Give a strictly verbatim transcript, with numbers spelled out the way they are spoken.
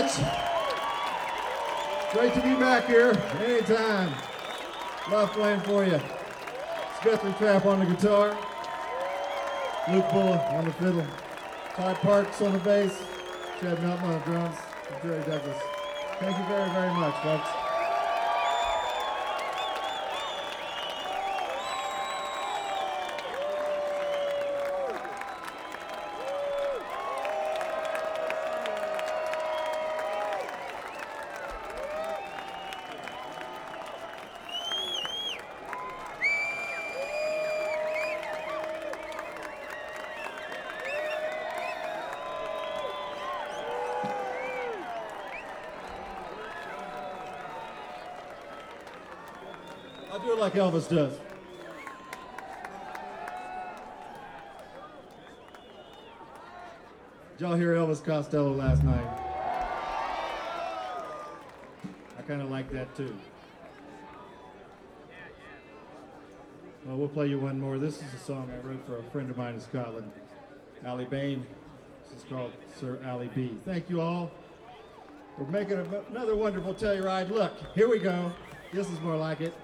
much. Great to be back here anytime. Love playing for you. Guthrie Trapp on the guitar, Luke Bull on the fiddle, Todd Parks on the bass, Chad Melton on the drums, and Jerry Douglas. Thank you very, very much, folks. I'll do it like Elvis does. Did y'all hear Elvis Costello last night? I kind of like that too. Well, we'll play you one more. This is a song I wrote for a friend of mine in Scotland, Ali Bain. This is called Sir Ali B. Thank you all. We're making a, another wonderful Telluride. Look, here we go. This is more like it.